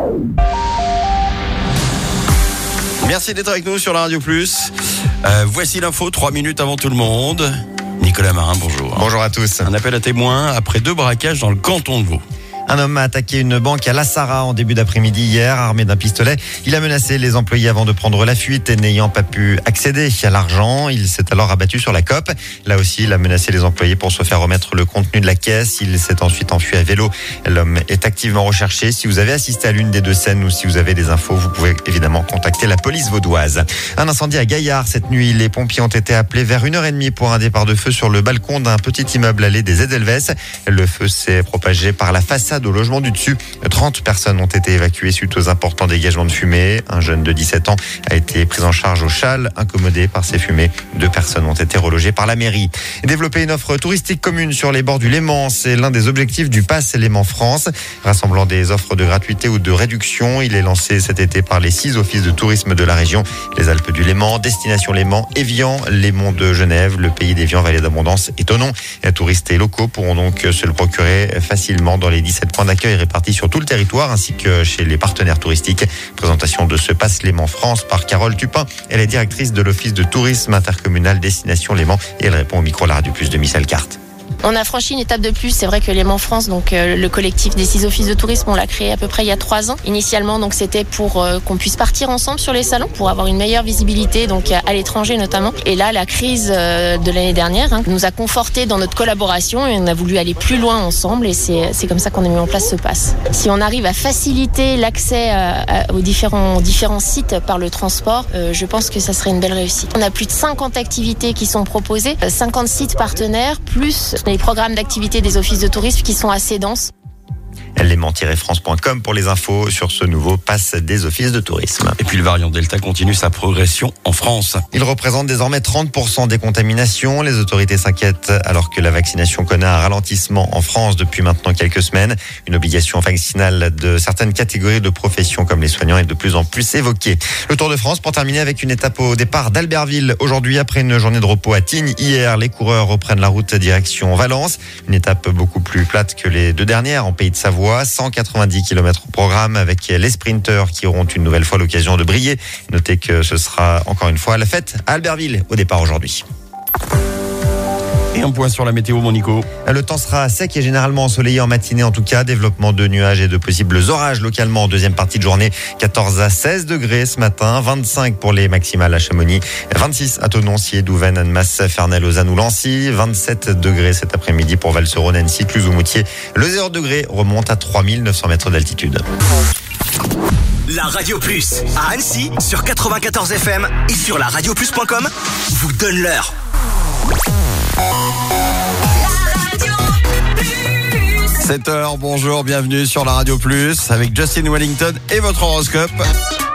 Merci d'être avec nous sur la Radio Plus. Voici l'info 3 minutes avant tout le monde. Nicolas Marin, bonjour. Bonjour à tous. Un appel à témoins après 2 braquages dans le canton de Vaud. Un homme a attaqué une banque à La Sarraz en début d'après-midi hier, armé d'un pistolet. Il a menacé les employés avant de prendre la fuite et n'ayant pas pu accéder à l'argent. Il s'est alors abattu sur la cope. Là aussi, il a menacé les employés pour se faire remettre le contenu de la caisse. Il s'est ensuite enfui à vélo. L'homme est activement recherché. Si vous avez assisté à l'une des 2 scènes ou si vous avez des infos, vous pouvez évidemment contacter la police vaudoise. Un incendie à Gaillard cette nuit. Les pompiers ont été appelés vers 1h30 pour un départ de feu sur le balcon d'un petit immeuble allée des Edelweiss. Le feu s'est propagé par la façade au logement du dessus. 30 personnes ont été évacuées suite aux importants dégagements de fumée. Un jeune de 17 ans a été pris en charge au Châle, incommodé par ces fumées. 2 personnes ont été relogées par la mairie. Développer une offre touristique commune sur les bords du Léman, c'est l'un des objectifs du Pass Léman France. Rassemblant des offres de gratuité ou de réduction, il est lancé cet été par les 6 offices de tourisme de la région. Les Alpes du Léman, Destination Léman, Évian, les monts de Genève, le pays d'Évian, Vallée d'Abondance et Thonon. Les touristes et locaux pourront donc se le procurer facilement dans les 17 points d'accueil répartis sur tout le territoire ainsi que chez les partenaires touristiques. Présentation de ce Pass Léman France par Carole Tupin. Elle est directrice de l'office de tourisme intercommunal Destination Léman et elle répond au micro de la Radio Plus de Michel Carte. On a franchi une étape de plus. C'est vrai que Léman France, donc le collectif des 6 offices de tourisme, on l'a créé à peu près il y a 3 ans. Initialement, donc c'était pour qu'on puisse partir ensemble sur les salons, pour avoir une meilleure visibilité, donc à l'étranger notamment. Et là, la crise de l'année dernière nous a conforté dans notre collaboration et on a voulu aller plus loin ensemble. Et c'est comme ça qu'on a mis en place ce pass. Si on arrive à faciliter l'accès aux différents sites par le transport, je pense que ça serait une belle réussite. On a plus de 50 activités qui sont proposées, 50 sites partenaires, plus les programmes d'activité des offices de tourisme qui sont assez denses. Léman-france.com pour les infos sur ce nouveau pass des offices de tourisme. Et puis le variant Delta continue sa progression en France. Il représente désormais 30% des contaminations. Les autorités s'inquiètent alors que la vaccination connaît un ralentissement en France depuis maintenant quelques semaines. Une obligation vaccinale de certaines catégories de professions comme les soignants est de plus en plus évoquée. Le Tour de France pour terminer avec une étape au départ d'Albertville. Aujourd'hui, après une journée de repos à Tignes, hier, les coureurs reprennent la route direction Valence. Une étape beaucoup plus plate que les 2 dernières en Pays de Savoie. 190 km au programme avec les sprinteurs qui auront une nouvelle fois l'occasion de briller. Notez que ce sera encore une fois la fête à Albertville au départ aujourd'hui. Et un point sur la météo, mon Nico. Le temps sera sec et généralement ensoleillé en matinée en tout cas. Développement de nuages et de possibles orages localement en deuxième partie de journée. 14 à 16 degrés ce matin, 25 pour les maximales à Chamonix, 26 à Thonon, Scié, Douvaine, Annemasse, Ferney, Lausanne ou Lancy, 27 degrés cet après-midi pour Val-Seuron, Annecy, Cluse ou Moutier. Le 0 degré remonte à 3900 mètres d'altitude. La Radio Plus à Annecy sur 94 FM et sur la radioplus.com vous donne l'heure. 7h, bonjour, bienvenue sur la Radio Plus avec Justin Wellington et votre horoscope.